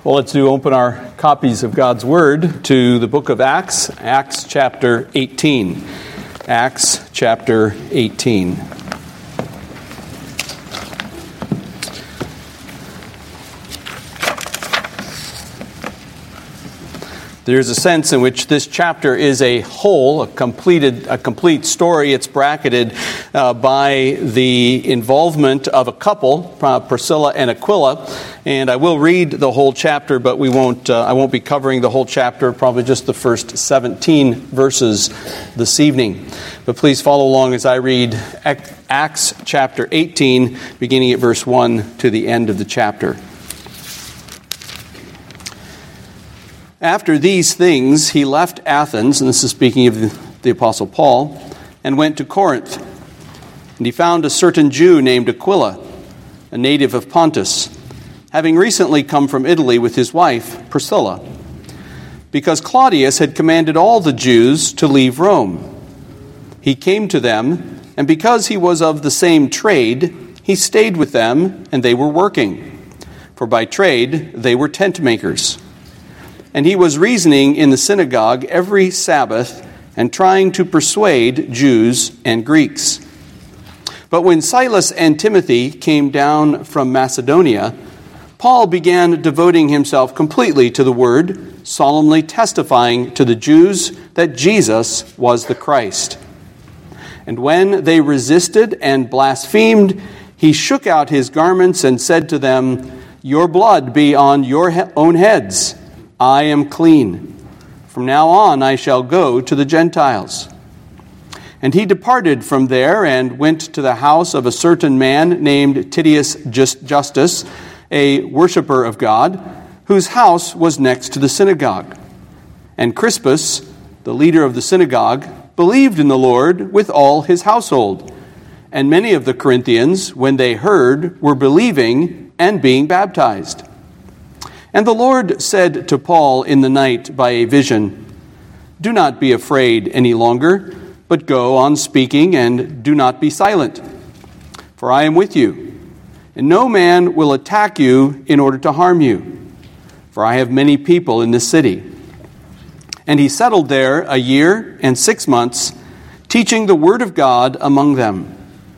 Well, let's open our copies of God's Word to the book of Acts, Acts chapter 18. Acts chapter 18. There's a sense in which this chapter is a whole, a complete story. It's bracketed by the involvement of a couple, Priscilla and Aquila. And I will read the whole chapter, but I won't be covering the whole chapter, probably just the first 17 verses this evening. But please follow along as I read Acts chapter 18, beginning at verse 1 to the end of the chapter. After these things, he left Athens, and this is speaking of the Apostle Paul, and went to Corinth. And he found a certain Jew named Aquila, a native of Pontus, having recently come from Italy with his wife, Priscilla, because Claudius had commanded all the Jews to leave Rome. He came to them, and because he was of the same trade, he stayed with them, and they were working. For by trade they were tent makers. And he was reasoning in the synagogue every Sabbath and trying to persuade Jews and Greeks. But when Silas and Timothy came down from Macedonia, Paul began devoting himself completely to the word, solemnly testifying to the Jews that Jesus was the Christ. And when they resisted and blasphemed, he shook out his garments and said to them, "Your blood be on your own heads. I am clean. From now on I shall go to the Gentiles." And he departed from there and went to the house of a certain man named Titius Justus, a worshipper of God, whose house was next to the synagogue. And Crispus, the leader of the synagogue, believed in the Lord with all his household. And many of the Corinthians, when they heard, were believing and being baptized. And the Lord said to Paul in the night by a vision, "Do not be afraid any longer, but go on speaking and do not be silent. For I am with you, and no man will attack you in order to harm you. For I have many people in this city." And he settled there 1 year and 6 months, teaching the word of God among them.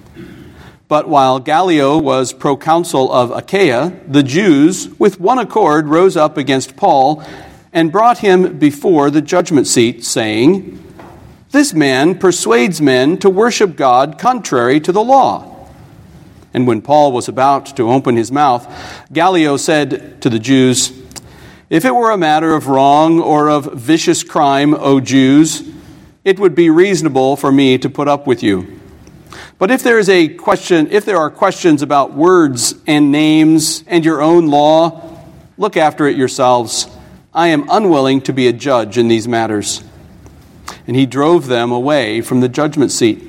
But while Gallio was proconsul of Achaia, the Jews with one accord rose up against Paul and brought him before the judgment seat, saying, "This man persuades men to worship God contrary to the law." And when Paul was about to open his mouth, Gallio said to the Jews, "If it were a matter of wrong or of vicious crime, O Jews, it would be reasonable for me to put up with you. But if there are questions about words and names and your own law, look after it yourselves. I am unwilling to be a judge in these matters." And he drove them away from the judgment seat.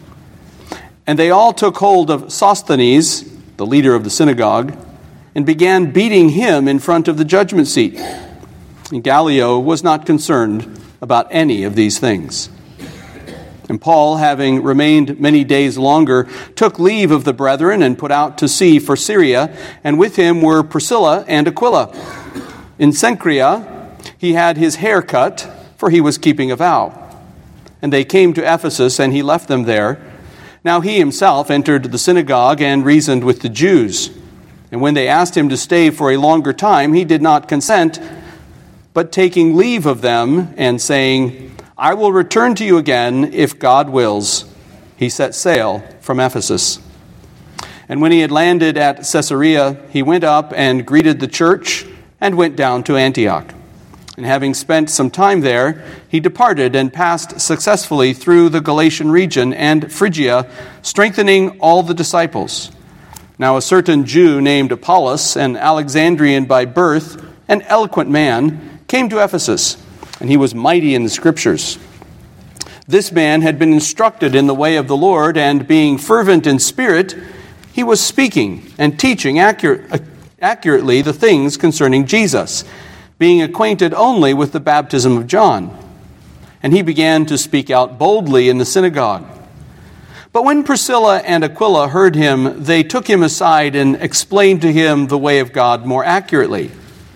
And they all took hold of Sosthenes, the leader of the synagogue, and began beating him in front of the judgment seat. And Gallio was not concerned about any of these things. And Paul, having remained many days longer, took leave of the brethren and put out to sea for Syria, and with him were Priscilla and Aquila. In Cenchrea he had his hair cut, for he was keeping a vow. And they came to Ephesus, and he left them there. Now he himself entered the synagogue and reasoned with the Jews. And when they asked him to stay for a longer time, he did not consent, but taking leave of them and saying, "I will return to you again, if God wills," he set sail from Ephesus. And when he had landed at Caesarea, he went up and greeted the church and went down to Antioch. And having spent some time there, he departed and passed successfully through the Galatian region and Phrygia, strengthening all the disciples. Now a certain Jew named Apollos, an Alexandrian by birth, an eloquent man, came to Ephesus, and he was mighty in the Scriptures. This man had been instructed in the way of the Lord, and being fervent in spirit, he was speaking and teaching accurately the things concerning Jesus, being acquainted only with the baptism of John. And he began to speak out boldly in the synagogue. But when Priscilla and Aquila heard him, they took him aside and explained to him the way of God more accurately.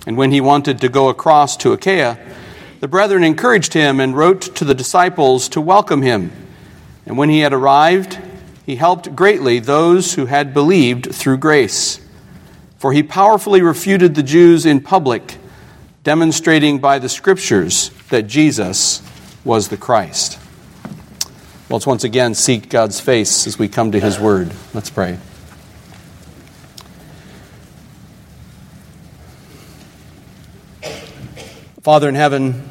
And when he wanted to go across to Achaia, the brethren encouraged him and wrote to the disciples to welcome him. And when he had arrived, he helped greatly those who had believed through grace. For he powerfully refuted the Jews in public, demonstrating by the Scriptures that Jesus was the Christ. Let's once again seek God's face as we come to his word. Let's pray. Father in heaven,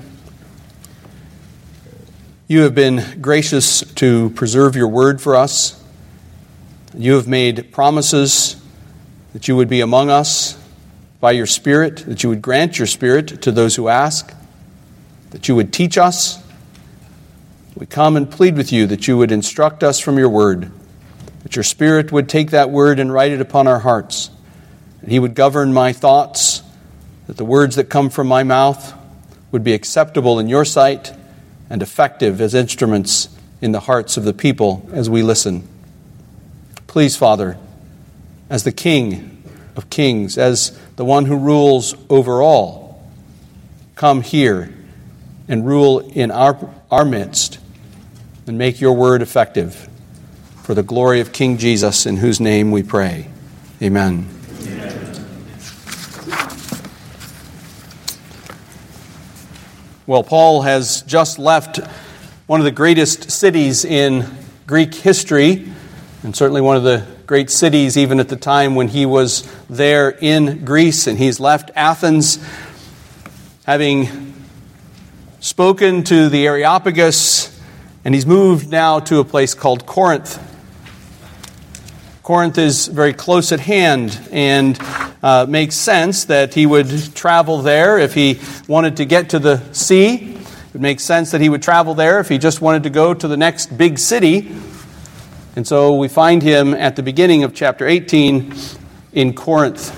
you have been gracious to preserve your word for us. You have made promises that you would be among us by your Spirit, that you would grant your Spirit to those who ask, that you would teach us. We come and plead with you that you would instruct us from your word, that your Spirit would take that word and write it upon our hearts, that he would govern my thoughts, that the words that come from my mouth would be acceptable in your sight and effective as instruments in the hearts of the people as we listen. Please, Father, as the King of kings, as the one who rules over all, come here and rule in our midst and make your word effective for the glory of King Jesus, in whose name we pray. Amen. Well, Paul has just left one of the greatest cities in Greek history, and certainly one of the great cities even at the time when he was there in Greece, and he's left Athens, having spoken to the Areopagus, and he's moved now to a place called Corinth. Corinth is very close at hand, and makes sense that he would travel there if he wanted to get to the sea. It would make sense that he would travel there if he just wanted to go to the next big city. And so we find him at the beginning of chapter 18 in Corinth.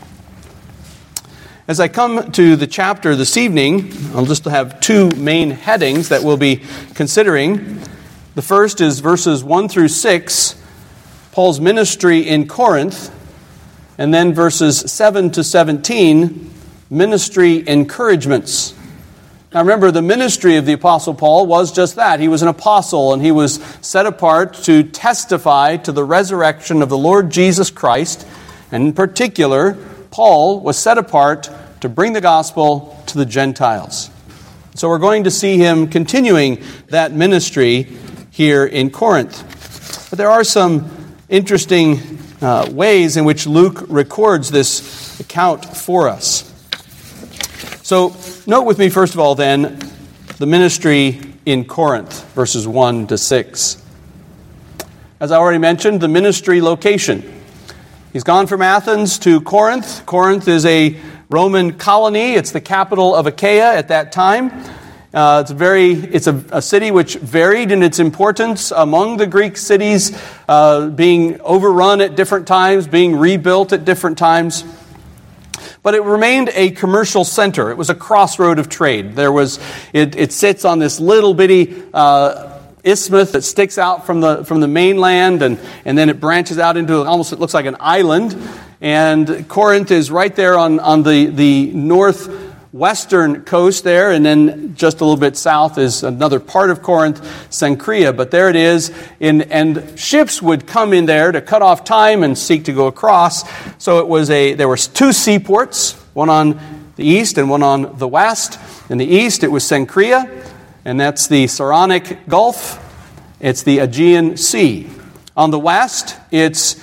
As I come to the chapter this evening, I'll just have two main headings that we'll be considering. The first is verses 1 through 6, Paul's ministry in Corinth, and then verses 7 to 17, ministry encouragements. Now remember, the ministry of the Apostle Paul was just that. He was an apostle, and he was set apart to testify to the resurrection of the Lord Jesus Christ. And in particular, Paul was set apart to bring the gospel to the Gentiles. So we're going to see him continuing that ministry here in Corinth. But there are some interesting ways in which Luke records this account for us. So note with me, first of all, then, the ministry in Corinth, verses 1 to 6. As I already mentioned, the ministry location. He's gone from Athens to Corinth. Corinth is a Roman colony. It's the capital of Achaia at that time. It's a city which varied in its importance among the Greek cities, being overrun at different times, being rebuilt at different times. But it remained a commercial center. It was a crossroad of trade. It sits on this little bitty isthmus that sticks out from the mainland, and then it branches out into almost, it looks like an island. And Corinth is right there on the northwestern coast there, and then just a little bit south is another part of Corinth, Cenchrea. But there it is, and ships would come in there to cut off time and seek to go across. So there were two seaports, one on the east and one on the west. In the east, it was Cenchrea, and that's the Saronic Gulf. It's the Aegean Sea. On the west, it's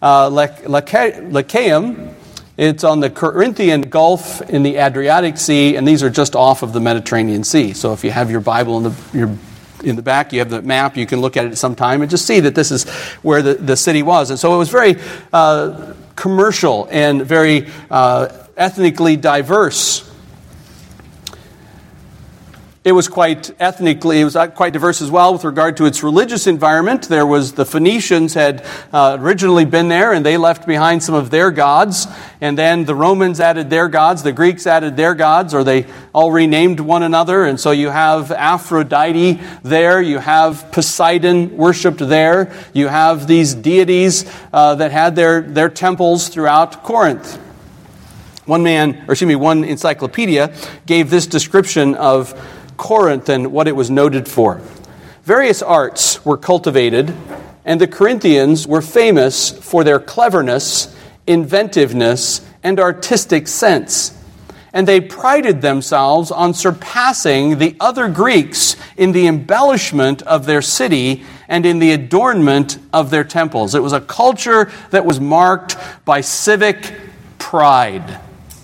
Lycaeum. It's on the Corinthian Gulf in the Adriatic Sea, and these are just off of the Mediterranean Sea. So if you have your Bible in the back, you have the map, you can look at it sometime and just see that this is where the city was. And so it was very commercial and very ethnically diverse. It was quite diverse as well with regard to its religious environment. There was the Phoenicians had originally been there, and they left behind some of their gods. And then the Romans added their gods, the Greeks added their gods, or they all renamed one another. And so you have Aphrodite there, you have Poseidon worshipped there, you have these deities that had their temples throughout Corinth. One encyclopedia gave this description of Corinth and what it was noted for. Various arts were cultivated, and the Corinthians were famous for their cleverness, inventiveness, and artistic sense. And they prided themselves on surpassing the other Greeks in the embellishment of their city and in the adornment of their temples. It was a culture that was marked by civic pride.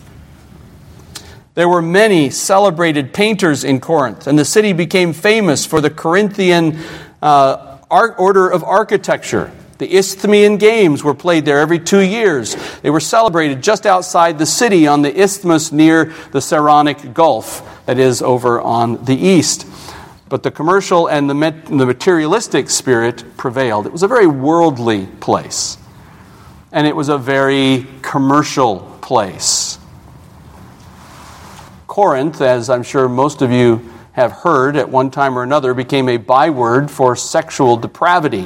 There were many celebrated painters in Corinth, and the city became famous for the Corinthian order of architecture. The Isthmian Games were played there every 2 years. They were celebrated just outside the city on the isthmus near the Saronic Gulf, that is, over on the east. But the commercial and the materialistic spirit prevailed. It was a very worldly place, and it was a very commercial place. Corinth, as I'm sure most of you have heard at one time or another, became a byword for sexual depravity.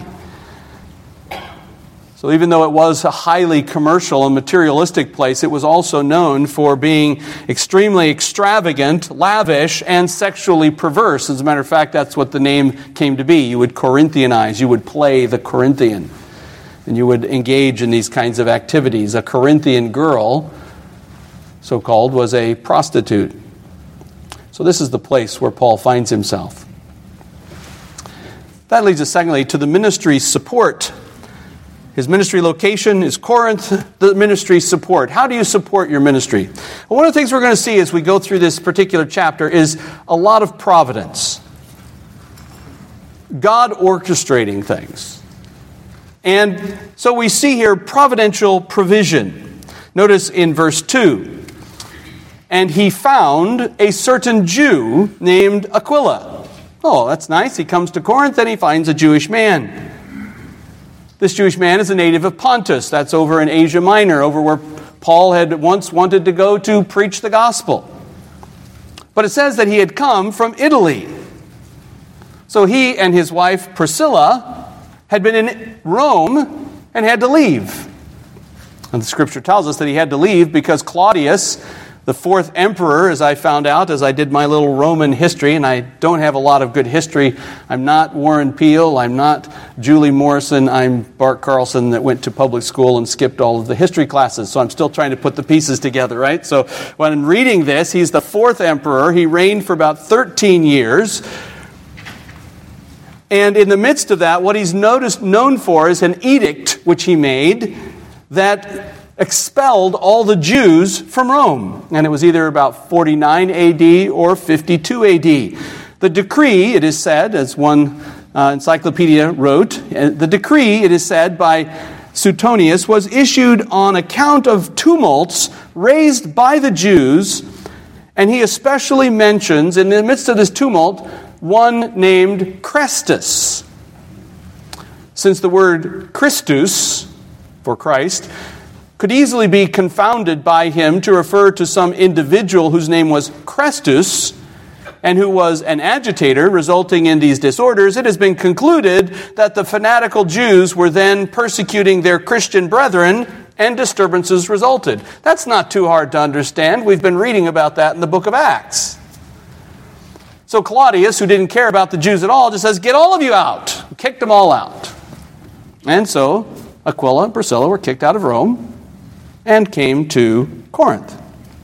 So even though it was a highly commercial and materialistic place, it was also known for being extremely extravagant, lavish, and sexually perverse. As a matter of fact, that's what the name came to be. You would Corinthianize, you would play the Corinthian, and you would engage in these kinds of activities. A Corinthian girl, so-called, was a prostitute. So this is the place where Paul finds himself. That leads us, secondly, to the ministry support. His ministry location is Corinth, the ministry support. How do you support your ministry? Well, one of the things we're going to see as we go through this particular chapter is a lot of providence. God orchestrating things. And so we see here providential provision. Notice in verse 2, and he found a certain Jew named Aquila. Oh, that's nice. He comes to Corinth and he finds a Jewish man. This Jewish man is a native of Pontus. That's over in Asia Minor, over where Paul had once wanted to go to preach the gospel. But it says that he had come from Italy. So he and his wife Priscilla had been in Rome and had to leave. And the scripture tells us that he had to leave because Claudius, the fourth emperor, as I found out as I did my little Roman history, and I don't have a lot of good history. I'm not Warren Peele, I'm not Julie Morrison, I'm Bart Carlson that went to public school and skipped all of the history classes, so I'm still trying to put the pieces together, right? So when reading this, he's the fourth emperor. He reigned for about 13 years. And in the midst of that, what he's known for is an edict which he made that expelled all the Jews from Rome. And it was either about 49 AD or 52 AD. The decree, it is said, as one encyclopedia wrote, the decree, it is said, by Suetonius was issued on account of tumults raised by the Jews, and he especially mentions, in the midst of this tumult, one named Chrestus. Since the word Christus, for Christ, could easily be confounded by him to refer to some individual whose name was Chrestus and who was an agitator resulting in these disorders, it has been concluded that the fanatical Jews were then persecuting their Christian brethren and disturbances resulted. That's not too hard to understand. We've been reading about that in the book of Acts. So Claudius, who didn't care about the Jews at all, just says, get all of you out. Kicked them all out. And so Aquila and Priscilla were kicked out of Rome and came to Corinth.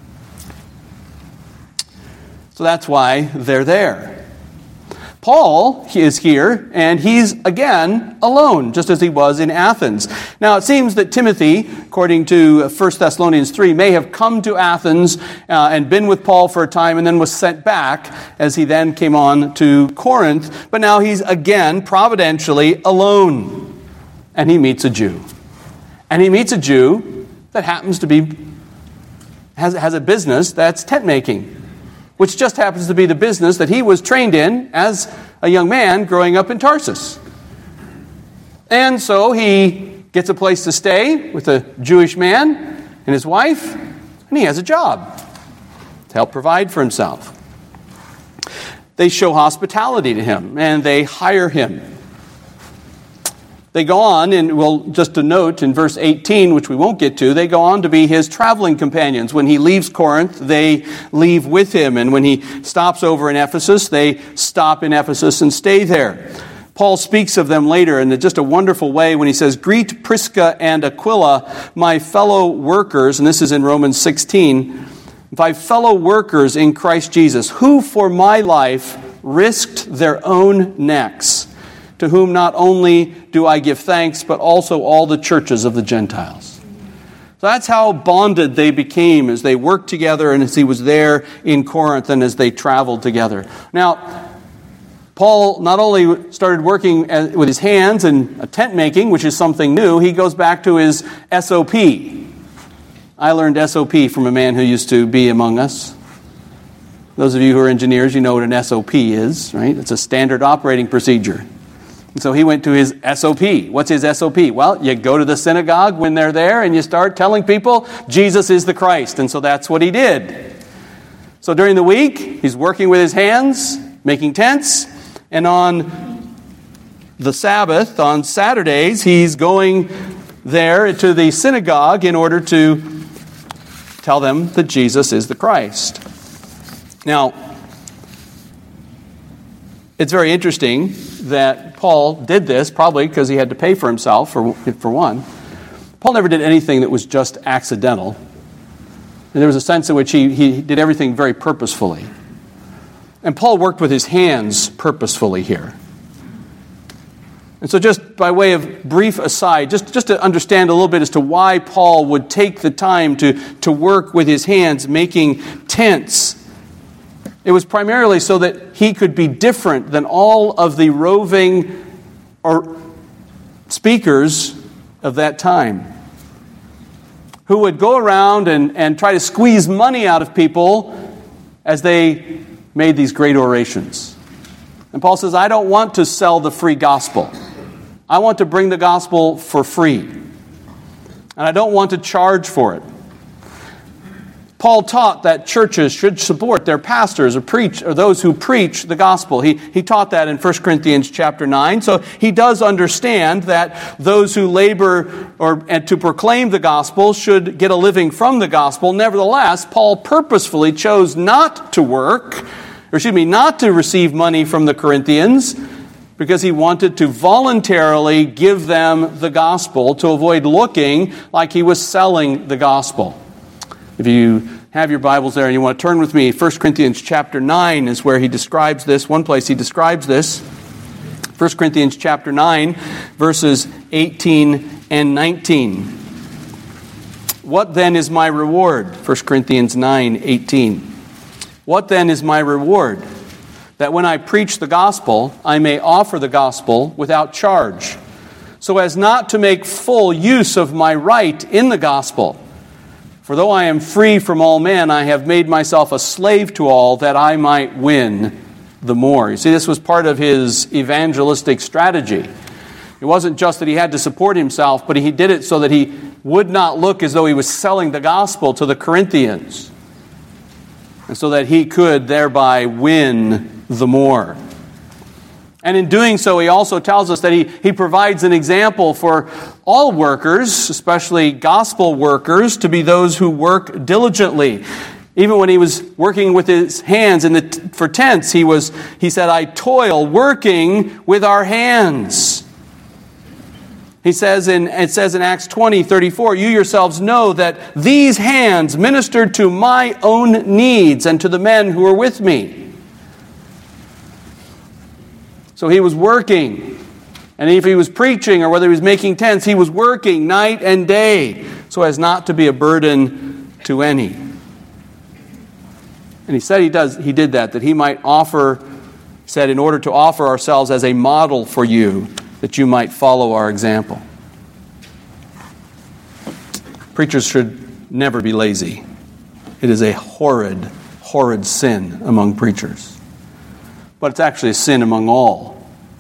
So that's why they're there. Paul is here, and he's again alone, just as he was in Athens. Now, it seems that Timothy, according to 1 Thessalonians 3, may have come to Athens and been with Paul for a time and then was sent back as he then came on to Corinth. But now he's again providentially alone, and he meets a Jew. And he meets a Jew that happens to be, has a business that's tent making, which just happens to be the business that he was trained in as a young man growing up in Tarsus. And so he gets a place to stay with a Jewish man and his wife, and he has a job to help provide for himself. They show hospitality to him, and they hire him. They go on, and just a note in verse 18, which we won't get to, they go on to be his traveling companions. When he leaves Corinth, they leave with him. And when he stops over in Ephesus, they stop in Ephesus and stay there. Paul speaks of them later in just a wonderful way when he says, "Greet Prisca and Aquila, my fellow workers," and this is in Romans 16, "my fellow workers in Christ Jesus, who for my life risked their own necks, to whom not only do I give thanks, but also all the churches of the Gentiles." So that's how bonded they became as they worked together and as he was there in Corinth and as they traveled together. Now, Paul not only started working with his hands and tent making, which is something new, he goes back to his SOP. I learned SOP from a man who used to be among us. Those of you who are engineers, you know what an SOP is, right? It's a standard operating procedure. And so he went to his SOP. What's his SOP? Well, you go to the synagogue when they're there and you start telling people Jesus is the Christ. And so that's what he did. So during the week, he's working with his hands, making tents. And on the Sabbath, on Saturdays, he's going there to the synagogue in order to tell them that Jesus is the Christ. Now, it's very interesting that Paul did this, probably because he had to pay for himself, for one. Paul never did anything that was just accidental. And there was a sense in which he did everything very purposefully. And Paul worked with his hands purposefully here. And so just by way of brief aside, just to understand a little bit as to why Paul would take the time to work with his hands making tents, it was primarily so that he could be different than all of the roving or speakers of that time, who would go around and try to squeeze money out of people as they made these great orations. And Paul says, I don't want to sell the free gospel. I want to bring the gospel for free. And I don't want to charge for it. Paul taught that churches should support their pastors or those who preach the gospel. He taught that in 1 Corinthians chapter 9. So he does understand that those who labor and to proclaim the gospel should get a living from the gospel. Nevertheless, Paul purposefully chose not to receive money from the Corinthians, because he wanted to voluntarily give them the gospel to avoid looking like he was selling the gospel. If you have your Bibles there and you want to turn with me, 1 Corinthians chapter 9 is where he describes this. One place he describes this. 1 Corinthians chapter 9, verses 18 and 19. What then is my reward? 1 Corinthians 9, 18. What then is my reward? That when I preach the gospel, I may offer the gospel without charge, so as not to make full use of my right in the gospel. For though I am free from all men, I have made myself a slave to all, that I might win the more. You see, this was part of his evangelistic strategy. It wasn't just that he had to support himself, but he did it so that he would not look as though he was selling the gospel to the Corinthians, and so that he could thereby win the more. And in doing so, he also tells us that he provides an example for all workers, especially gospel workers, to be those who work diligently. Even when he was working with his hands for tents, he said, I toil working with our hands. It says in Acts 20:34, you yourselves know that these hands ministered to my own needs and to the men who were with me. So he was working. And if he was preaching or whether he was making tents, he was working night and day so as not to be a burden to any. And he said he did that he might in order to offer ourselves as a model for you, that you might follow our example. Preachers should never be lazy. It is a horrid, horrid sin among preachers. But it's actually a sin among all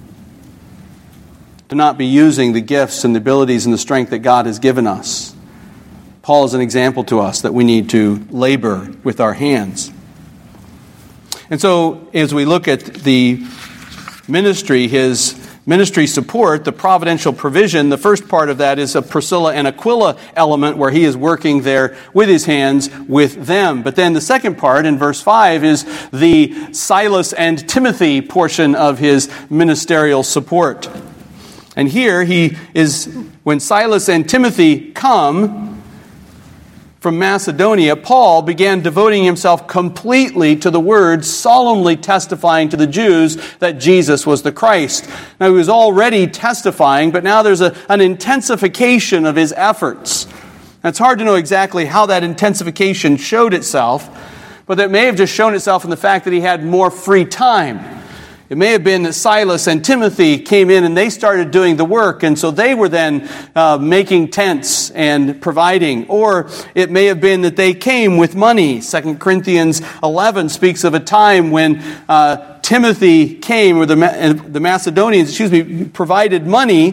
to not be using the gifts and the abilities and the strength that God has given us. Paul is an example to us that we need to labor with our hands. And so, as we look at the ministry, his ministry support, the providential provision, the first part of that is a Priscilla and Aquila element where he is working there with his hands with them. But then the second part in verse 5 is the Silas and Timothy portion of his ministerial support. And here when Silas and Timothy come from Macedonia, Paul began devoting himself completely to the word, solemnly testifying to the Jews that Jesus was the Christ. Now, he was already testifying, but now there's an intensification of his efforts. And it's hard to know exactly how that intensification showed itself, but that may have just shown itself in the fact that he had more free time. It may have been that Silas and Timothy came in and they started doing the work, and so they were then making tents and providing. Or it may have been that they came with money. 2 Corinthians 11 speaks of a time when Timothy came, or the Macedonians, provided money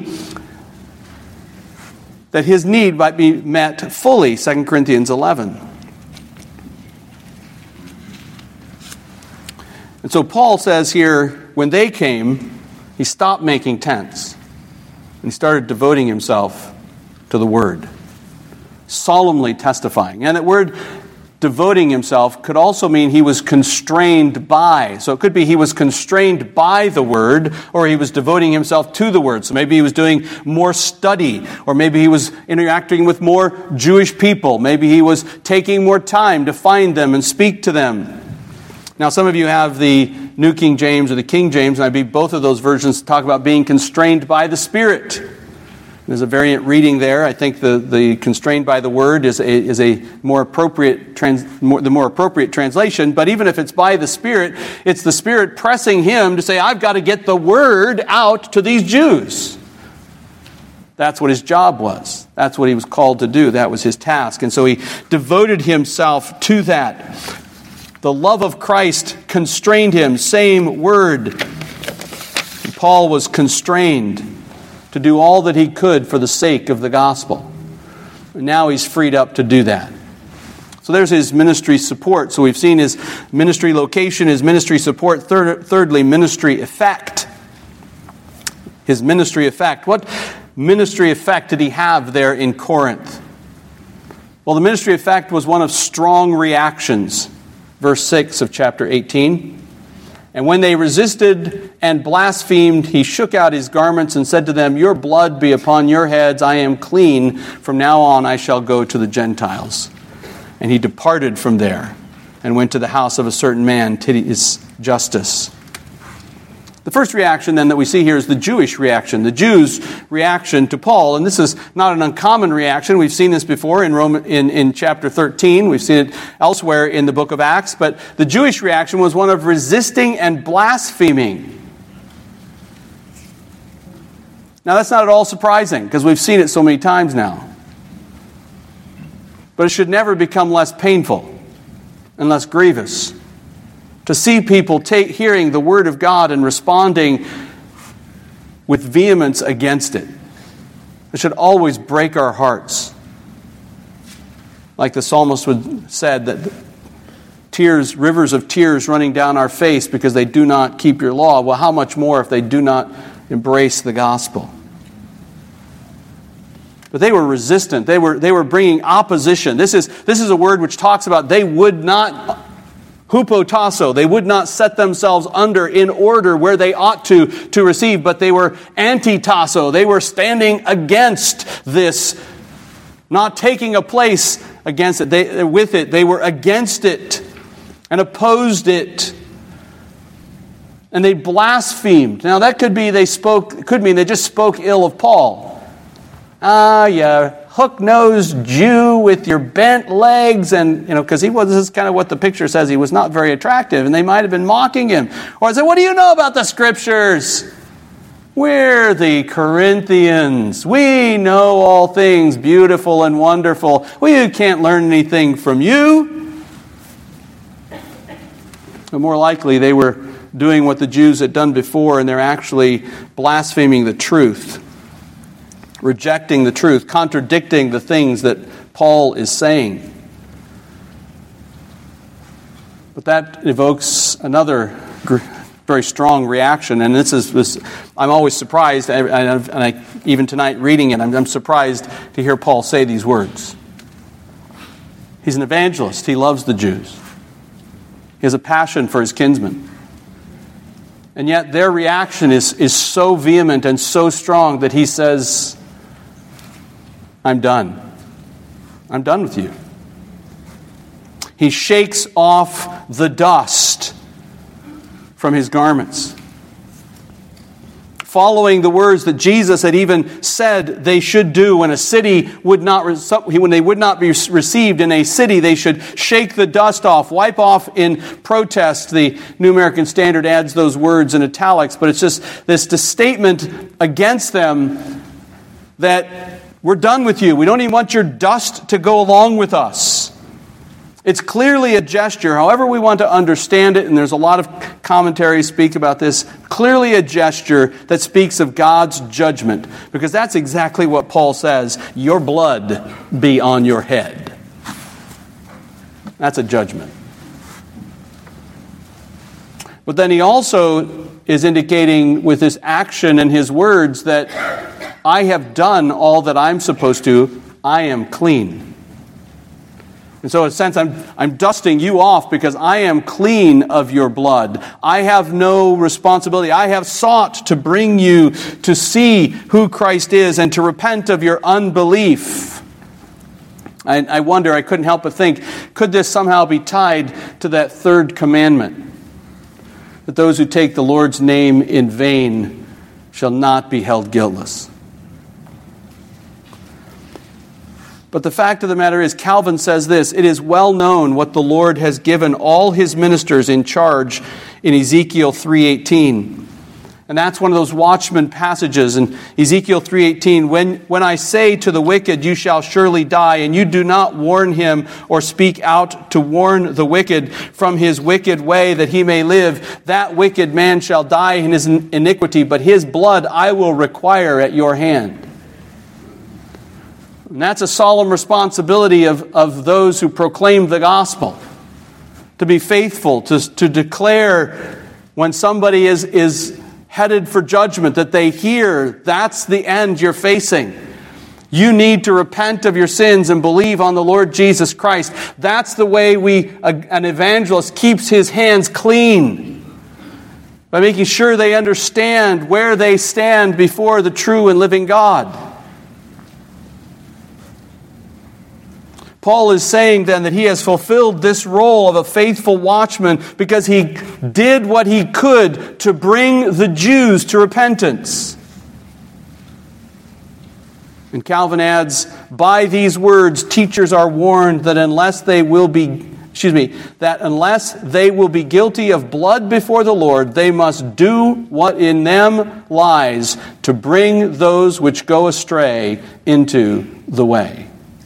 that his need might be met fully. 2 Corinthians 11. And so Paul says here, when they came, he stopped making tents. And he started devoting himself to the word, solemnly testifying. And that word devoting himself could also mean he was constrained by. So it could be he was constrained by the word, or he was devoting himself to the word. So maybe he was doing more study, or maybe he was interacting with more Jewish people. Maybe he was taking more time to find them and speak to them. Now, some of you have the New King James or the King James, and I believe both of those versions talk about being constrained by the Spirit. There's a variant reading there. I think the constrained by the word is a more appropriate the more appropriate translation. But even if it's by the Spirit, it's the Spirit pressing him to say, "I've got to get the word out to these Jews." That's what his job was. That's what he was called to do. That was his task, and so he devoted himself to that. The love of Christ constrained him, same word. Paul was constrained to do all that he could for the sake of the gospel. And now he's freed up to do that. So there's his ministry support. So we've seen his ministry location, his ministry support. Thirdly, ministry effect. His ministry effect. What ministry effect did he have there in Corinth? Well, the ministry effect was one of strong reactions. Verse 6 of chapter 18. And when they resisted and blasphemed, he shook out his garments and said to them, "Your blood be upon your heads. I am clean. From now on I shall go to the Gentiles." And he departed from there and went to the house of a certain man, Titius Justus. The first reaction then that we see here is the Jewish reaction, the Jews' reaction to Paul. And this is not an uncommon reaction. We've seen this before in chapter 13. We've seen it elsewhere in the book of Acts. But the Jewish reaction was one of resisting and blaspheming. Now that's not at all surprising because we've seen it so many times now. But it should never become less painful and less grievous to see people hearing the word of God and responding with vehemence against it. It should always break our hearts. Like the psalmist said, that rivers of tears running down our face because they do not keep your law. Well, how much more if they do not embrace the gospel? But they were resistant. They were bringing opposition. This is a word which talks about they would not hupotasso. They would not set themselves under in order where they ought to receive, but they were antitasso. They were standing against this, not taking a place against it. They were against it and opposed it. And they blasphemed. Now that could mean they just spoke ill of Paul. You hook-nosed Jew with your bent legs, and because this is kind of what the picture says. He was not very attractive, and they might have been mocking him. Or say, "What do you know about the Scriptures? We're the Corinthians. We know all things beautiful and wonderful. We can't learn anything from you." But more likely, they were doing what the Jews had done before, and they're actually blaspheming the truth. Rejecting the truth, contradicting the things that Paul is saying. But that evokes another very strong reaction. And this I'm always surprised, and even tonight reading it, I'm surprised to hear Paul say these words. He's an evangelist. He loves the Jews. He has a passion for his kinsmen. And yet their reaction is so vehement and so strong that he says, I'm done. I'm done with you. He shakes off the dust from his garments, following the words that Jesus had even said they should do when a city would not, when they would not be received in a city, they should shake the dust off, wipe off in protest. The New American Standard adds those words in italics, but it's just this statement against them that we're done with you. We don't even want your dust to go along with us. It's clearly a gesture, however we want to understand it, and there's a lot of commentaries speak about this, clearly a gesture that speaks of God's judgment, because that's exactly what Paul says, your blood be on your head. That's a judgment. But then he also is indicating with his action and his words that I have done all that I'm supposed to, I am clean. And so in a sense, I'm dusting you off because I am clean of your blood. I have no responsibility. I have sought to bring you to see who Christ is and to repent of your unbelief. I wonder, I couldn't help but think, could this somehow be tied to that third commandment? That those who take the Lord's name in vain shall not be held guiltless. But the fact of the matter is, Calvin says this, it is well known what the Lord has given all his ministers in charge in Ezekiel 3:18. And that's one of those watchman passages in Ezekiel 3:18. When I say to the wicked, you shall surely die, and you do not warn him or speak out to warn the wicked from his wicked way that he may live, that wicked man shall die in his iniquity, but his blood I will require at your hand. And that's a solemn responsibility of those who proclaim the gospel. To be faithful, to declare when somebody is headed for judgment, that they hear that's the end you're facing. You need to repent of your sins and believe on the Lord Jesus Christ. That's the way an evangelist keeps his hands clean. By making sure they understand where they stand before the true and living God. Paul is saying then that he has fulfilled this role of a faithful watchman because he did what he could to bring the Jews to repentance. And Calvin adds, by these words, teachers are warned that unless they will be guilty of blood before the Lord, they must do what in them lies to bring those which go astray into the way.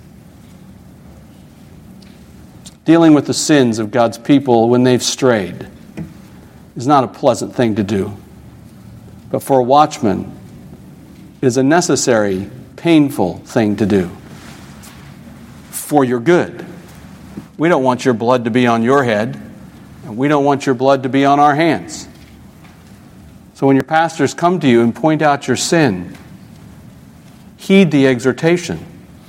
Dealing with the sins of God's people when they've strayed is not a pleasant thing to do. But for a watchman, it is a necessary, painful thing to do. For your good. We don't want your blood to be on your head, and we don't want your blood to be on our hands. So when your pastors come to you and point out your sin, heed the exhortation.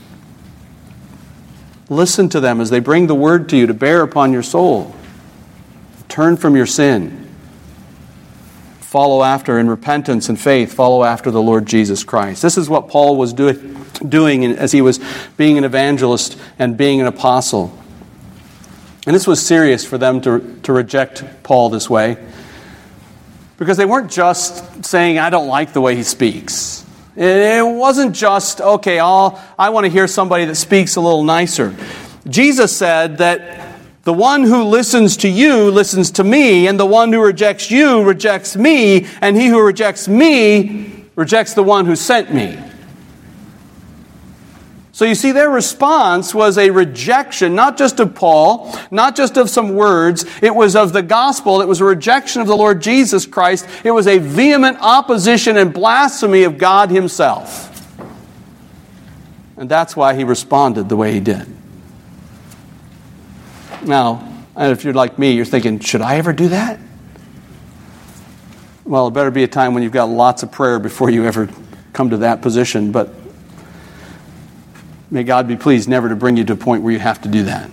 Listen to them as they bring the word to you to bear upon your soul. Turn from your sin. Follow after in repentance and faith. Follow after the Lord Jesus Christ. This is what Paul was doing as he was being an evangelist and being an apostle. And this was serious for them to reject Paul this way. Because they weren't just saying, I don't like the way he speaks. It wasn't just, okay, I want to hear somebody that speaks a little nicer. Jesus said that the one who listens to you listens to me, and the one who rejects you rejects me, and he who rejects me rejects the one who sent me. So you see, their response was a rejection, not just of Paul, not just of some words. It was of the gospel. It was a rejection of the Lord Jesus Christ. It was a vehement opposition and blasphemy of God himself. And that's why he responded the way he did. Now, if you're like me, you're thinking, should I ever do that? Well, it better be a time when you've got lots of prayer before you ever come to that position, but may God be pleased never to bring you to a point where you have to do that.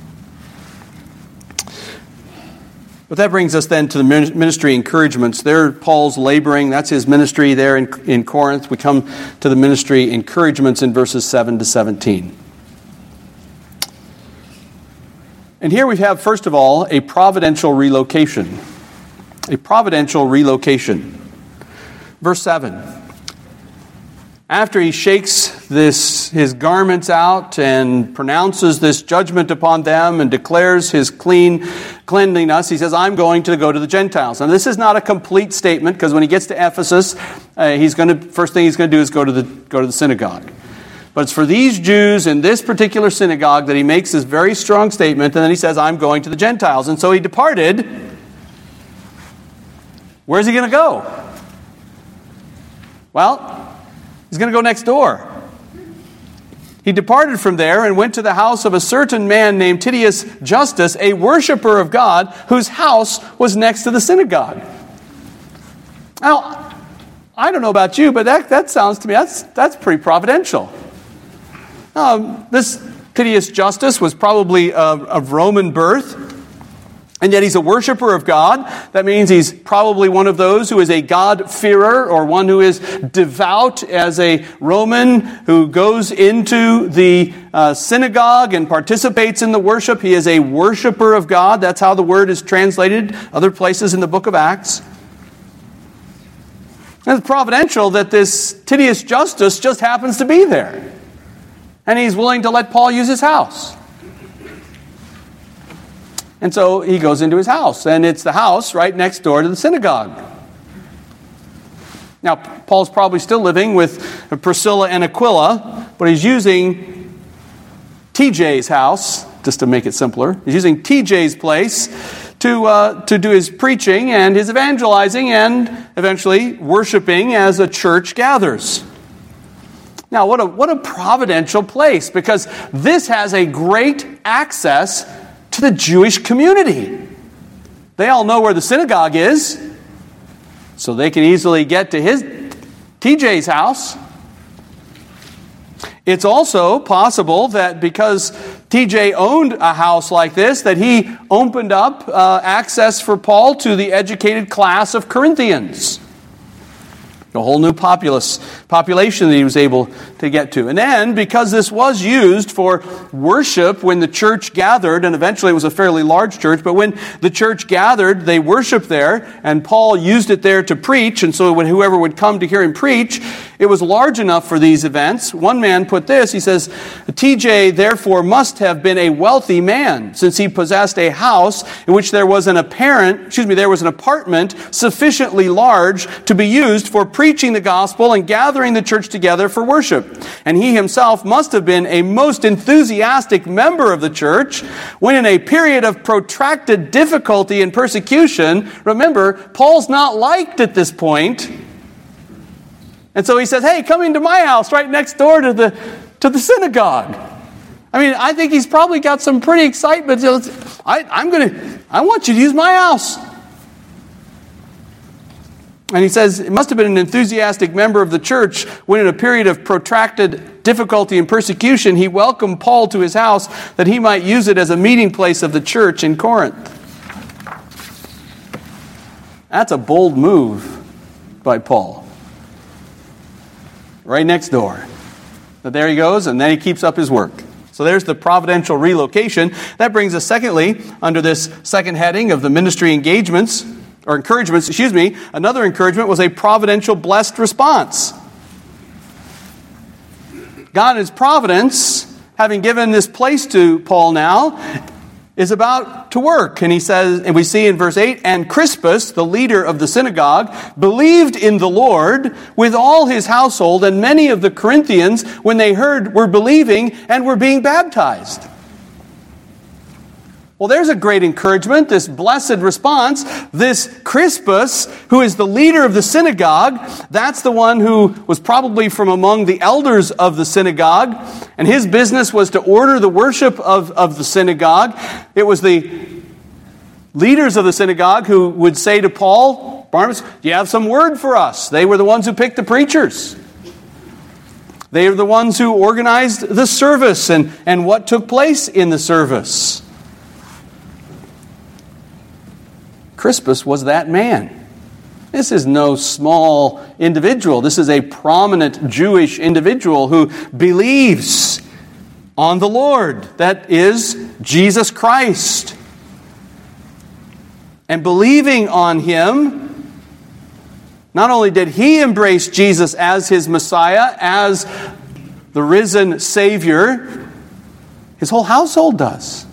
But that brings us then to the ministry encouragements. There, Paul's laboring. That's his ministry there in Corinth. We come to the ministry encouragements in verses 7 to 17. And here we have, first of all, a providential relocation. A providential relocation. Verse 7. After he shakes his garments out and pronounces this judgment upon them and declares his cleanliness, he says, I'm going to go to the Gentiles. Now, this is not a complete statement, because when he gets to Ephesus, first thing he's going to do is go to the synagogue. But it's for these Jews in this particular synagogue that he makes this very strong statement, and then he says, I'm going to the Gentiles. And so he departed. Where's he going to go? Well, he's going to go next door. He departed from there and went to the house of a certain man named Titius Justus, a worshiper of God, whose house was next to the synagogue. Now, I don't know about you, but that sounds to me, that's pretty providential. This Titius Justus was probably of Roman birth, and yet he's a worshiper of God. That means he's probably one of those who is a God-fearer, or one who is devout as a Roman, who goes into the synagogue and participates in the worship. He is a worshiper of God. That's how the word is translated other places in the book of Acts. And it's providential that this Titius Justus just happens to be there. And he's willing to let Paul use his house. And so he goes into his house, and it's the house right next door to the synagogue. Now, Paul's probably still living with Priscilla and Aquila, but he's using TJ's house, just to make it simpler. He's using TJ's place to do his preaching and his evangelizing and eventually worshiping as a church gathers. Now, what a providential place, because this has a great access to the Jewish community. They all know where the synagogue is, so they can easily get to TJ's house. It's also possible that because TJ owned a house like this, that he opened up access for Paul to the educated class of Corinthians. A whole new population that he was able to get to. And then, because this was used for worship when the church gathered, and eventually it was a fairly large church, but when the church gathered, they worshiped there, and Paul used it there to preach, and so when whoever would come to hear him preach, it was large enough for these events. One man put this, he says, TJ therefore must have been a wealthy man, since he possessed a house in which there was an apartment sufficiently large to be used for preaching the gospel and gathering the church together for worship. And he himself must have been a most enthusiastic member of the church when, in a period of protracted difficulty and persecution, remember, Paul's not liked at this point. And so he says, hey, come into my house right next door to the synagogue. I mean, I think he's probably got some pretty excitement. I want you to use my house. And he says, it must have been an enthusiastic member of the church when, in a period of protracted difficulty and persecution, he welcomed Paul to his house that he might use it as a meeting place of the church in Corinth. That's a bold move by Paul. Right next door. But there he goes, and then he keeps up his work. So there's the providential relocation. That brings us, secondly, under this second heading of the ministry engagements, or encouragements, another encouragement was a providential blessed response. God in His providence, having given this place to Paul now, is about to work. And he says, and we see in verse 8, and Crispus, the leader of the synagogue, believed in the Lord with all his household, and many of the Corinthians, when they heard, were believing and were being baptized. Well, there's a great encouragement, this blessed response. This Crispus, who is the leader of the synagogue, that's the one who was probably from among the elders of the synagogue, and his business was to order the worship of the synagogue. It was the leaders of the synagogue who would say to Paul, Barnabas, do you have some word for us? They were the ones who picked the preachers. They are the ones who organized the service and what took place in the service. Crispus was that man. This is no small individual. This is a prominent Jewish individual who believes on the Lord, that is, Jesus Christ. And believing on Him, not only did he embrace Jesus as his Messiah, as the risen Savior, his whole household does.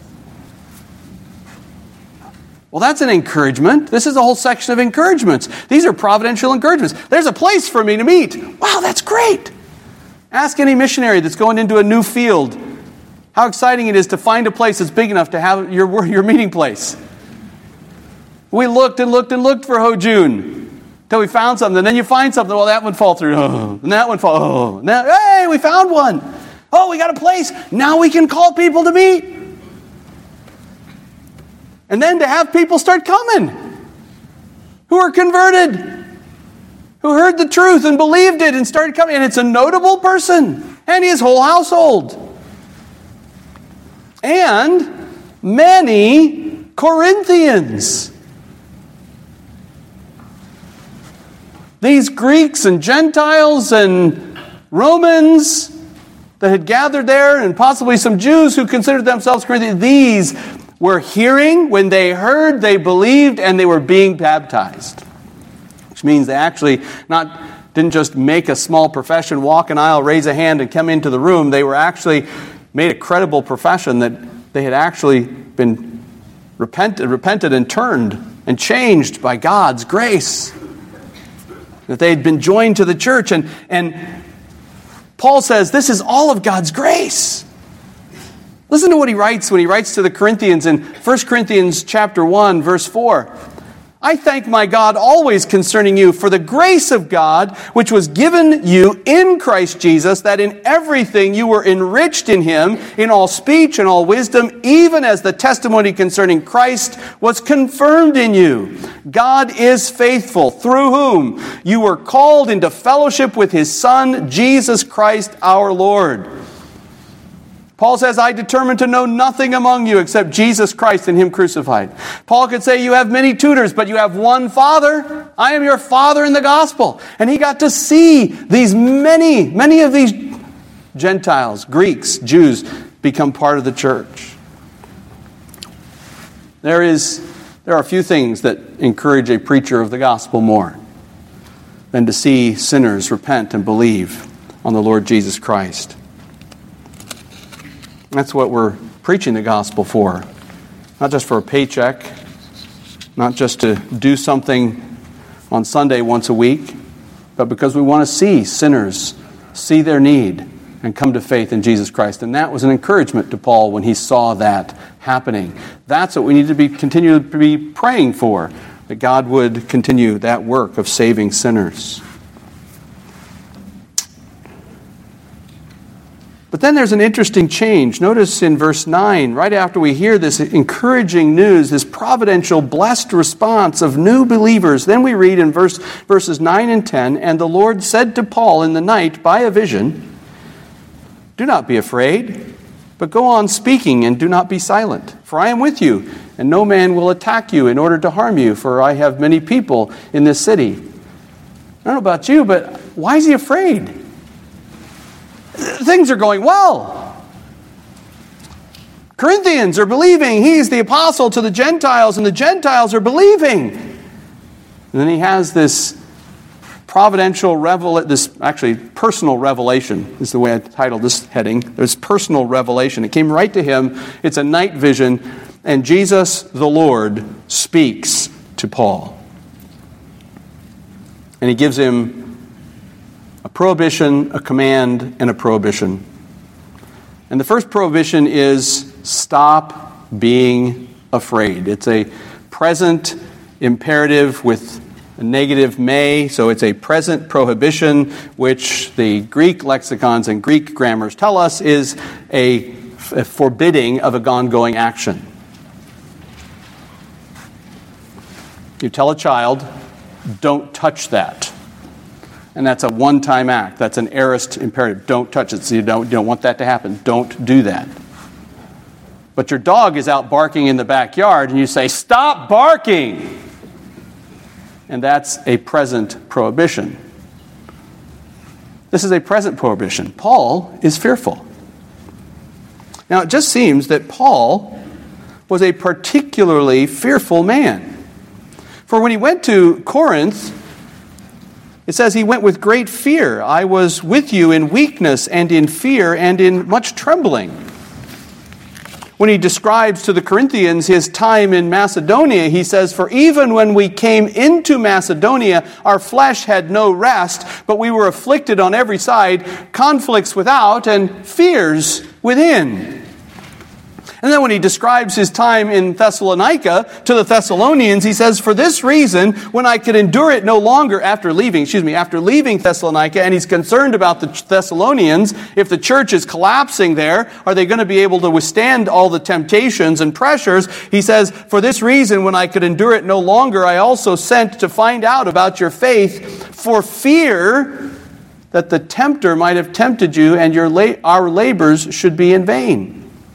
Well, that's an encouragement. This is a whole section of encouragements. These are providential encouragements. There's a place for me to meet. Wow, that's great. Ask any missionary that's going into a new field how exciting it is to find a place that's big enough to have your meeting place. We looked and looked and looked for Ho-Jun until we found something. And then you find something. Well, that one fall through. Oh, and that one fall. Oh, now, hey, we found one. Oh, we got a place. Now we can call people to meet. And then to have people start coming who are converted, who heard the truth and believed it and started coming. And it's a notable person and his whole household. And many Corinthians. These Greeks and Gentiles and Romans that had gathered there, and possibly some Jews who considered themselves Corinthians, these were hearing. When they heard, they believed, and they were being baptized. Which means they actually didn't just make a small profession, walk an aisle, raise a hand, and come into the room. They were actually made a credible profession that they had actually been repented and turned and changed by God's grace. That they had been joined to the church. And Paul says this is all of God's grace. Listen to what he writes when he writes to the Corinthians in 1 Corinthians chapter 1, verse 4. I thank my God always concerning you for the grace of God which was given you in Christ Jesus, that in everything you were enriched in Him, in all speech and all wisdom, even as the testimony concerning Christ was confirmed in you. God is faithful, through whom you were called into fellowship with His Son, Jesus Christ our Lord. Paul says, I determined to know nothing among you except Jesus Christ and Him crucified. Paul could say, you have many tutors, but you have one Father. I am your Father in the gospel. And he got to see these many of these Gentiles, Greeks, Jews, become part of the church. There are a few things that encourage a preacher of the gospel more than to see sinners repent and believe on the Lord Jesus Christ. That's what we're preaching the gospel for. Not just for a paycheck, not just to do something on Sunday once a week, but because we want to see sinners see their need and come to faith in Jesus Christ. And that was an encouragement to Paul when he saw that happening. That's what we need to continue to be praying for, that God would continue that work of saving sinners. But then there's an interesting change. Notice in verse 9, right after we hear this encouraging news, this providential, blessed response of new believers, then we read in verses 9 and 10, and the Lord said to Paul in the night by a vision, do not be afraid, but go on speaking and do not be silent. For I am with you, and no man will attack you in order to harm you, for I have many people in this city. I don't know about you, but why is he afraid? Things are going well. Corinthians are believing. He's the apostle to the Gentiles, and the Gentiles are believing. And then he has this providential personal revelation is the way I titled this heading. There's personal revelation. It came right to him. It's a night vision, and Jesus, the Lord, speaks to Paul. And he gives him a prohibition, a command, and a prohibition. And the first prohibition is stop being afraid. It's a present imperative with a negative may, so it's a present prohibition, which the Greek lexicons and Greek grammars tell us is a forbidding of an ongoing action. You tell a child, don't touch that. And that's a one-time act. That's an aorist imperative. Don't touch it. So you don't want that to happen. Don't do that. But your dog is out barking in the backyard, and you say, "Stop barking!" And that's a present prohibition. This is a present prohibition. Paul is fearful. Now, it just seems that Paul was a particularly fearful man. For when he went to Corinth, it says he went with great fear. "I was with you in weakness and in fear and in much trembling." When he describes to the Corinthians his time in Macedonia, he says, "For even when we came into Macedonia, our flesh had no rest, but we were afflicted on every side, conflicts without and fears within." And then when he describes his time in Thessalonica to the Thessalonians, he says, "For this reason, when I could endure it no longer," after leaving Thessalonica, and he's concerned about the Thessalonians, if the church is collapsing there, are they going to be able to withstand all the temptations and pressures? He says, "For this reason, when I could endure it no longer, I also sent to find out about your faith, for fear that the tempter might have tempted you and our labors should be in vain."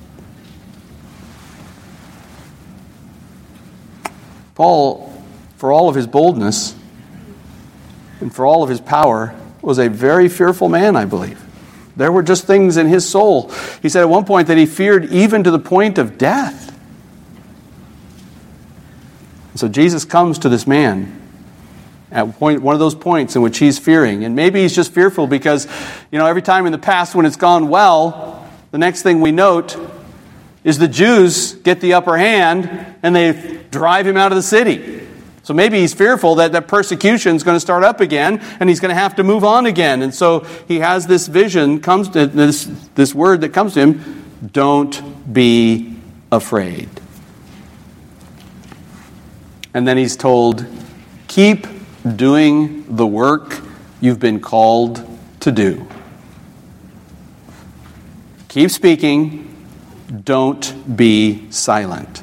Paul, for all of his boldness and for all of his power, was a very fearful man, I believe. There were just things in his soul. He said at one point that he feared even to the point of death. So Jesus comes to this man at one of those points in which he's fearing. And maybe he's just fearful because, every time in the past when it's gone well, the next thing we note is the Jews get the upper hand and they drive him out of the city. So maybe he's fearful that persecution is going to start up again and he's going to have to move on again. And so he has this vision, comes to this word that comes to him, "Don't be afraid." And then he's told, "Keep doing the work you've been called to do. Keep speaking. Don't be silent."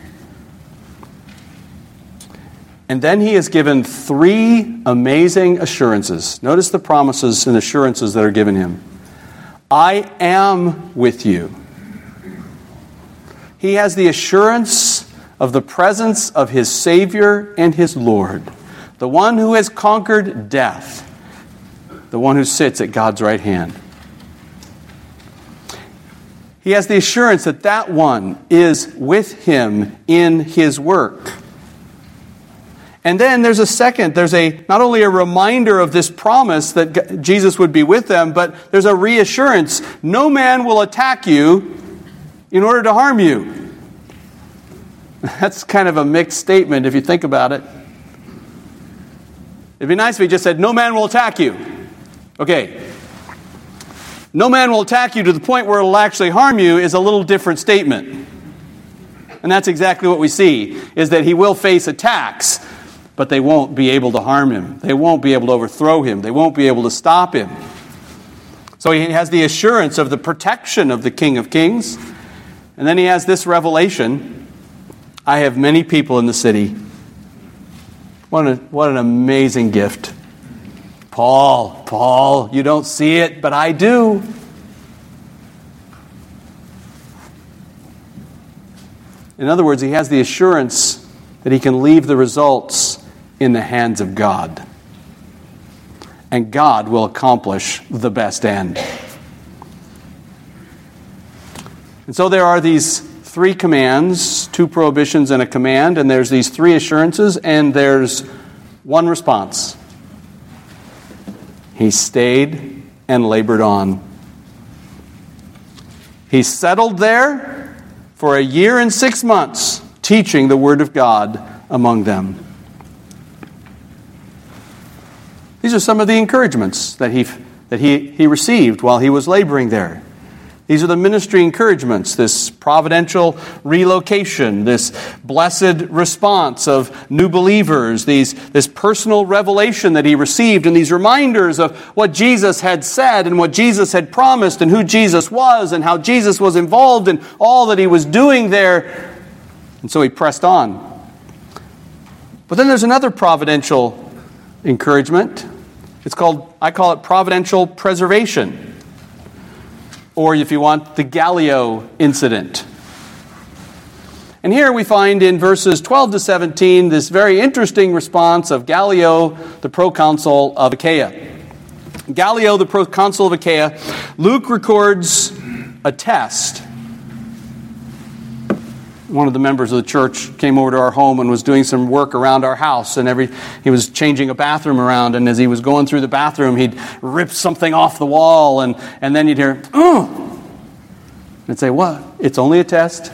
And then he is given 3 amazing assurances. Notice the promises and assurances that are given him. "I am with you." He has the assurance of the presence of his Savior and his Lord, the one who has conquered death, the one who sits at God's right hand. He has the assurance that that one is with him in his work. And then there's not only a reminder of this promise that Jesus would be with them, but there's a reassurance. No man will attack you in order to harm you. That's kind of a mixed statement if you think about it. It'd be nice if he just said, "No man will attack you." Okay. "No man will attack you to the point where it will actually harm you" is a little different statement. And that's exactly what we see, is that he will face attacks, but they won't be able to harm him. They won't be able to overthrow him. They won't be able to stop him. So he has the assurance of the protection of the King of Kings. And then he has this revelation: "I have many people in the city." What an amazing gift. Paul, you don't see it, but I do. In other words, he has the assurance that he can leave the results in the hands of God. And God will accomplish the best end. And so there are these 3 commands, 2 prohibitions and a command, and there's these 3 assurances, and there's one response. He stayed and labored on. He settled there for 1 year and 6 months, teaching the Word of God among them. These are some of the encouragements that he received while he was laboring there. These are the ministry encouragements, this providential relocation, this blessed response of new believers, this personal revelation that he received, and these reminders of what Jesus had said and what Jesus had promised and who Jesus was and how Jesus was involved in all that he was doing there. And so he pressed on. But then there's another providential encouragement. I call it providential preservation. Or if you want, the Gallio incident. And here we find in verses 12 to 17 this very interesting response of Gallio, the proconsul of Achaia. Gallio, the proconsul of Achaia, Luke records a test. One of the members of the church came over to our home and was doing some work around our house, and he was changing a bathroom around, and as he was going through the bathroom, he'd rip something off the wall, and then you'd hear, "Oh!" And say, "What? It's only a test."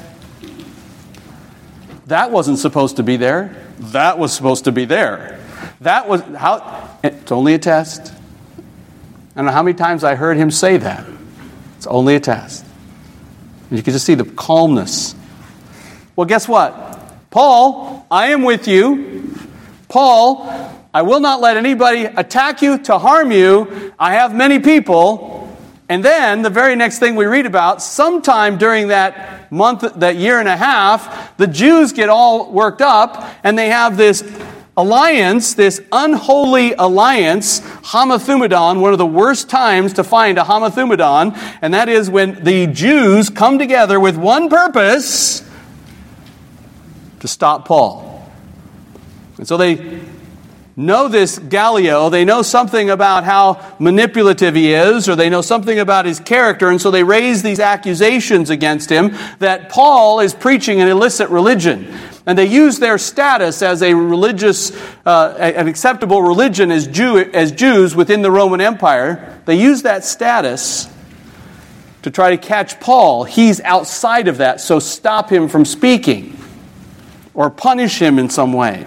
That wasn't supposed to be there. That was supposed to be there. It's only a test. I don't know how many times I heard him say that. It's only a test. And you can just see the calmness. Well, guess what? Paul, I am with you. Paul, I will not let anybody attack you to harm you. I have many people. And then the very next thing we read about, sometime during that month, that year and a half, the Jews get all worked up and they have this alliance, this unholy alliance, Hamathumadon, one of the worst times to find a Hamathumadon, and that is when the Jews come together with one purpose: to stop Paul. And so they know this Gallio, they know something about how manipulative he is, or they know something about his character, and so they raise these accusations against him that Paul is preaching an illicit religion. And they use their status as a religious, an acceptable religion as Jews within the Roman Empire. They use that status to try to catch Paul. He's outside of that, so stop him from speaking or punish him in some way.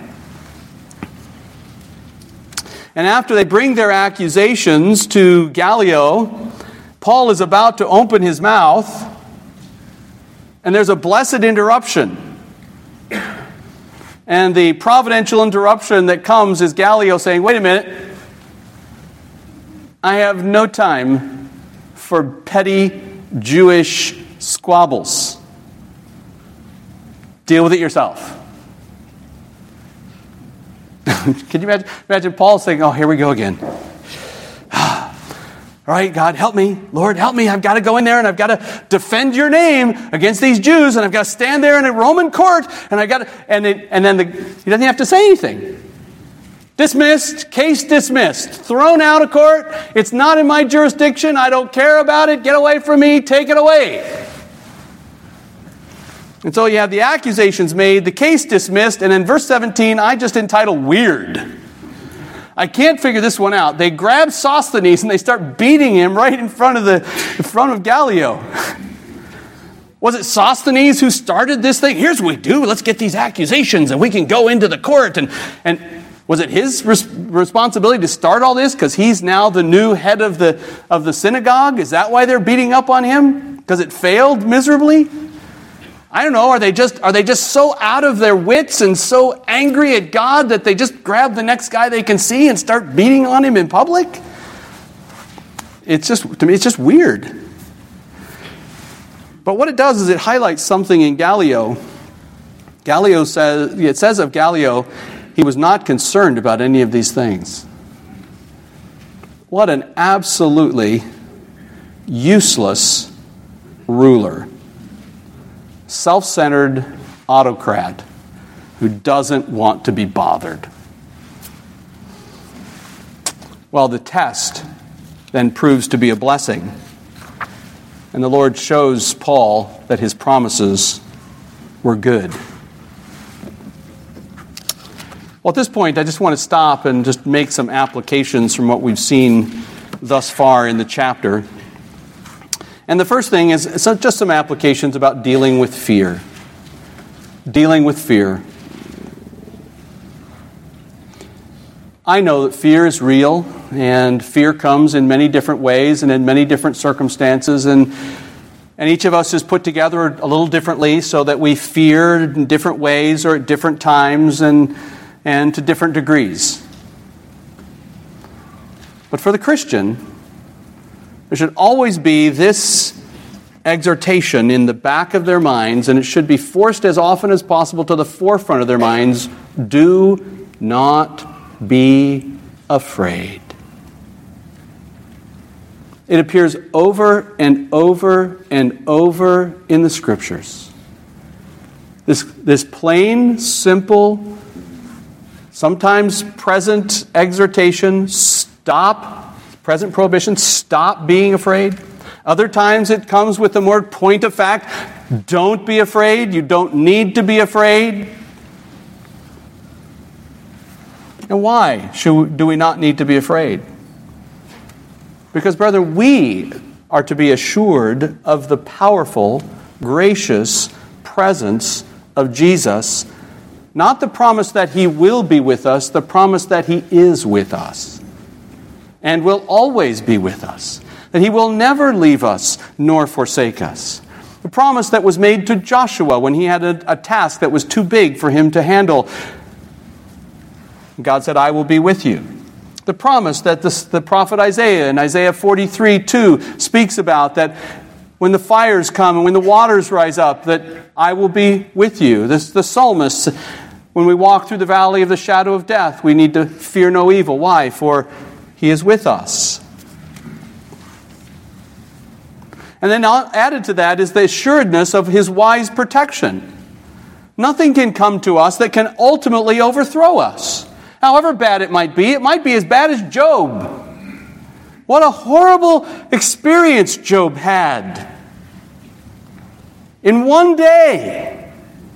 And after they bring their accusations to Gallio, Paul is about to open his mouth, and there's a blessed interruption. And the providential interruption that comes is Gallio saying, "Wait a minute, I have no time for petty Jewish squabbles. Deal with it yourself." Can you imagine Paul saying, "Oh, here we go again. All right, God, help me. Lord, help me. I've got to go in there and I've got to defend your name against these Jews, and I've got to stand there in a Roman court, and he doesn't have to say anything. Dismissed, case dismissed, thrown out of court. It's not in my jurisdiction. I don't care about it. Get away from me. Take it away." And so you have the accusations made, the case dismissed, and in verse 17, I just entitled "Weird." I can't figure this one out. They grab Sosthenes and they start beating him right in front of Gallio. Was it Sosthenes who started this thing? Here's what we do. Let's get these accusations and we can go into the court. And was it his responsibility to start all this because he's now the new head of the synagogue? Is that why they're beating up on him? Because it failed miserably? I don't know. Are they just so out of their wits and so angry at God that they just grab the next guy they can see and start beating on him in public? To me, it's just weird. But what it does is it highlights something in Gallio. It says of Gallio, he was not concerned about any of these things. What an absolutely useless ruler. Self-centered autocrat who doesn't want to be bothered. Well, the test then proves to be a blessing. And the Lord shows Paul that his promises were good. Well, at this point, I just want to stop and just make some applications from what we've seen thus far in the chapter. And the first thing is just some applications about dealing with fear. Dealing with fear. I know that fear is real, and fear comes in many different ways and in many different circumstances, and each of us is put together a little differently so that we fear in different ways or at different times and to different degrees. But for the Christian, there should always be this exhortation in the back of their minds, and it should be forced as often as possible to the forefront of their minds: do not be afraid. It appears over and over and over in the Scriptures. This plain, simple, sometimes present exhortation, present prohibition, stop being afraid. Other times it comes with a more point of fact, don't be afraid, you don't need to be afraid. And why do we not need to be afraid? Because, brethren, we are to be assured of the powerful, gracious presence of Jesus, not the promise that He will be with us, the promise that He is with us and will always be with us, that He will never leave us nor forsake us. The promise that was made to Joshua when he had a task that was too big for him to handle. God said, I will be with you. The promise that the prophet Isaiah in Isaiah 43:2 speaks about, that when the fires come and when the waters rise up, that I will be with you. The psalmist, when we walk through the valley of the shadow of death, we need to fear no evil. Why? For He is with us. And then added to that is the assuredness of His wise protection. Nothing can come to us that can ultimately overthrow us. However bad it might be as bad as Job. What a horrible experience Job had in one day.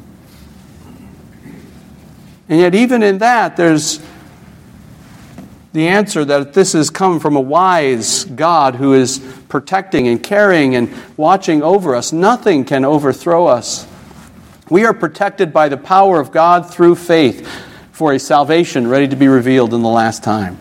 And yet even in that, there's the answer that this has come from a wise God who is protecting and caring and watching over us. Nothing can overthrow us. We are protected by the power of God through faith for a salvation ready to be revealed in the last time.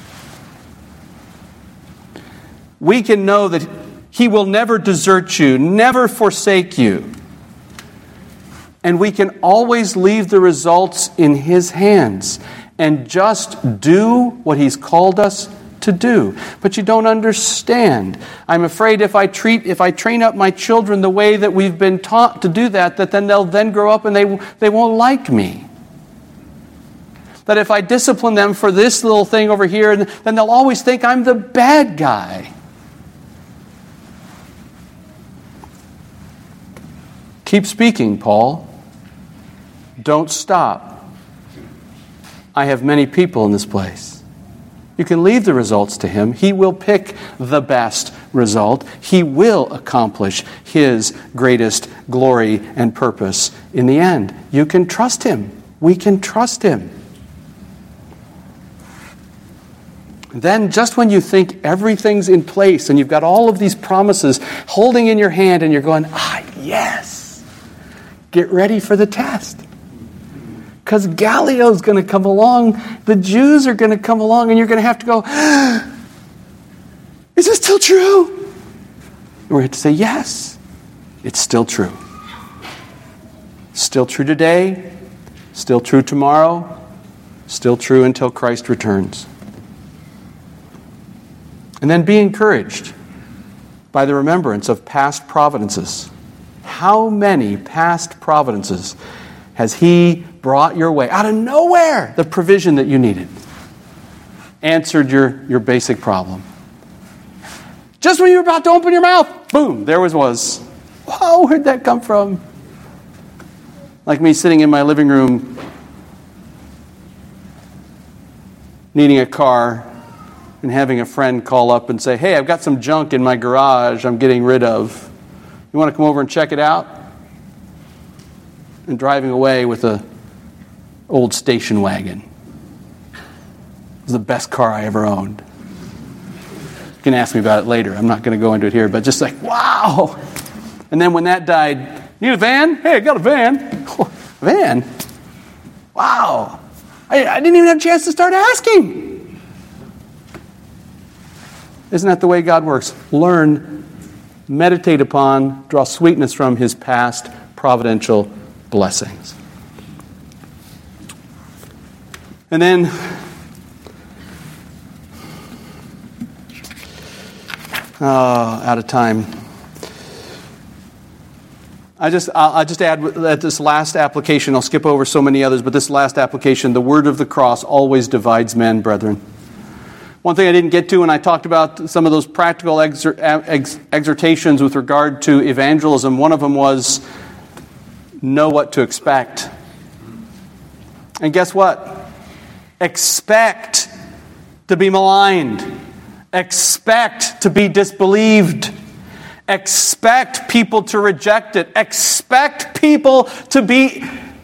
We can know that He will never desert you, never forsake you. And we can always leave the results in His hands and just do what He's called us to do. But you don't understand. I'm afraid if I train up my children the way that we've been taught to do that then they'll then grow up and they won't like me. That if I discipline them for this little thing over here, then they'll always think I'm the bad guy. Keep speaking, Paul. Don't stop. I have many people in this place. You can leave the results to Him. He will pick the best result. He will accomplish His greatest glory and purpose in the end. You can trust Him. We can trust Him. Then just when you think everything's in place and you've got all of these promises holding in your hand and you're going, yes, get ready for the test. Because Gallio's going to come along, the Jews are going to come along, and you're going to have to go, is this still true? And we're going to say, yes, it's still true. Still true today, still true tomorrow, still true until Christ returns. And then be encouraged by the remembrance of past providences. How many past providences has He brought your way? Out of nowhere, the provision that you needed. Answered your basic problem. Just when you were about to open your mouth, boom, there was. Whoa, where'd that come from? Like me sitting in my living room, needing a car, and having a friend call up and say, hey, I've got some junk in my garage I'm getting rid of. You want to come over and check it out? And driving away with a old station wagon. It was the best car I ever owned. You can ask me about it later. I'm not going to go into it here, but just like, wow. And then when that died, you need a van? Hey, I got a van. Oh, a van? Wow. I didn't even have a chance to start asking. Isn't that the way God works? Learn, meditate upon, draw sweetness from His past providential blessings. And then out of time. I'll just add that this last application, I'll skip over so many others, but this last application, the word of the cross always divides men, brethren. One thing I didn't get to when I talked about some of those practical exhortations with regard to evangelism, one of them was know what to expect. And guess what? Expect to be maligned. Expect to be disbelieved. Expect people to reject it. Expect people to be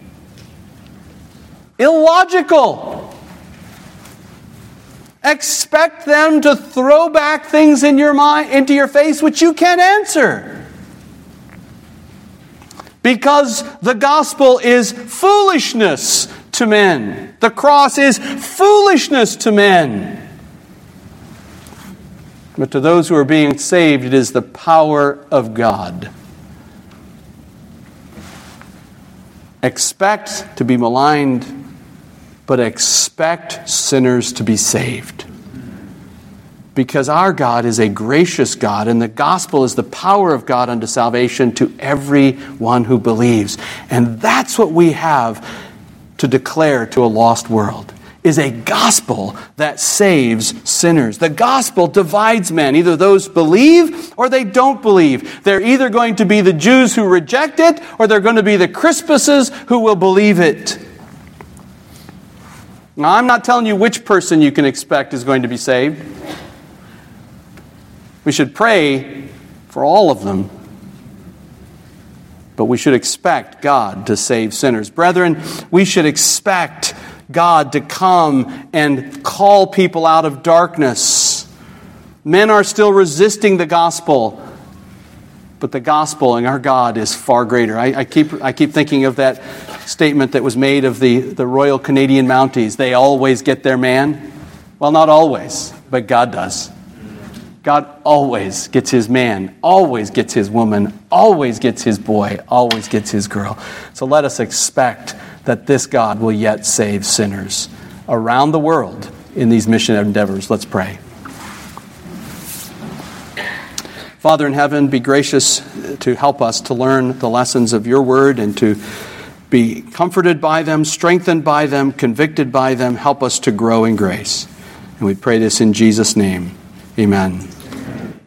illogical. Expect them to throw back things in your mind, into your face which you can't answer. Because the gospel is foolishness to men. The cross is foolishness to men. But to those who are being saved, it is the power of God. Expect to be maligned, but expect sinners to be saved. Because our God is a gracious God, and the gospel is the power of God unto salvation to everyone who believes. And that's what we have to declare to a lost world, is a gospel that saves sinners. The gospel divides men. Either those believe or they don't believe. They're either going to be the Jews who reject it, or they're going to be the Crispuses who will believe it. Now, I'm not telling you which person you can expect is going to be saved. We should pray for all of them. But we should expect God to save sinners. Brethren, we should expect God to come and call people out of darkness. Men are still resisting the gospel, but the gospel and our God is far greater. I keep thinking of that statement that was made of the Royal Canadian Mounties. They always get their man. Well, not always, but God does. God always gets his man, always gets his woman, always gets his boy, always gets his girl. So let us expect that this God will yet save sinners around the world in these mission endeavors. Let's pray. Father in heaven, be gracious to help us to learn the lessons of your word and to be comforted by them, strengthened by them, convicted by them. Help us to grow in grace. And we pray this in Jesus' name. Amen.